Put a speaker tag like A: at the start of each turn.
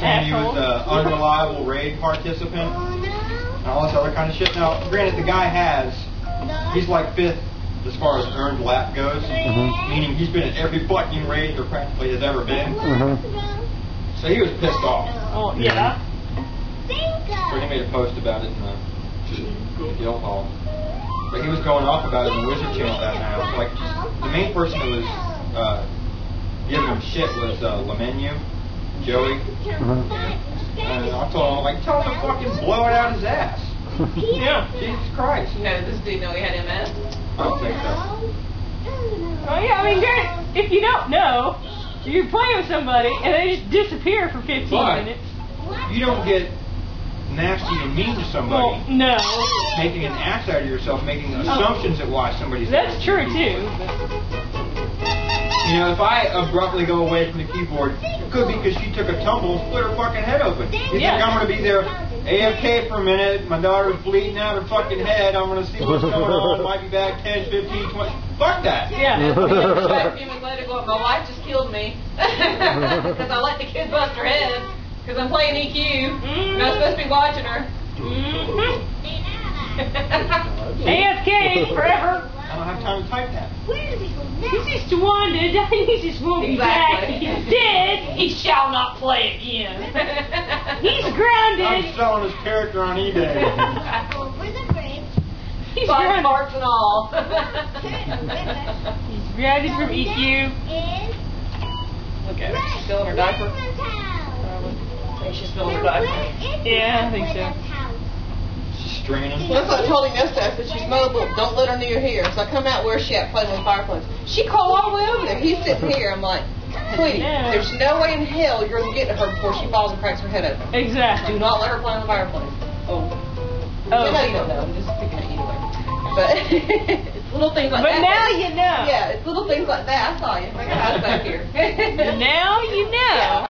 A: saying he was an unreliable raid participant and all this other kind of shit. Now, granted, the guy he's like 5th as far as earned lap goes, meaning he's been in every fucking raid there practically has ever been. So he was pissed off.
B: Oh, yeah.
A: So he made a post about it in the guild hall. But he was going off about it in the Wizard Channel that night. I was like, the main person who was giving him shit was Lemenu, Joey. And I told him, like, tell him to fucking blow it out his ass.
B: Yeah.
A: Jesus Christ.
C: No, this dude know he had MS?
A: I don't think so.
B: Oh, yeah, I mean, if you don't know, you play with somebody and they just disappear for 15 minutes.
A: You don't get nasty and mean to somebody.
B: Well, no.
A: Making an ass out of yourself, making assumptions at why somebody's...
B: That's true, too.
A: You know, if I abruptly go away from the keyboard, it could be because she took a tumble and split her fucking head open. You think I'm going to be there AFK for a minute, my daughter's bleeding out her fucking head, I'm going to see what's going on, might be back 10, 15, 20... Fuck that!
B: Yeah.
C: A few minutes later, going, my wife just killed me because I let the kid bust her head because I'm playing EQ and I'm supposed to be watching her.
B: AFK forever.
A: I don't have time to type that.
B: He's just wanted. He just won't be back. He's dead.
C: He shall not play again.
B: He's grounded.
A: I'm selling his character on eBay.
B: He's
C: Fine
B: grounded.
C: parts and all.
B: He's grounded from EQ.
C: Look at her. She's still in her diaper. I think she's still in her diaper.
B: Yeah, I think so.
A: She's straining.
C: Well, that's what I told him yesterday. I said, she's mobile. Don't let her near here. So I come out, where's she at? Playing with fireplace. She crawled all the way over there. He's sitting here. I'm like, sweetie, there's no way in hell you're going to get to her before she falls and cracks her head open.
B: Exactly.
C: Do not let her play on the fireplace. Oh. I know you don't know. I'm just picking at you anyway. But it's little things like that.
B: But now you know.
C: Yeah, it's little things like that. I saw you. I got eyes back here.
B: Now you know.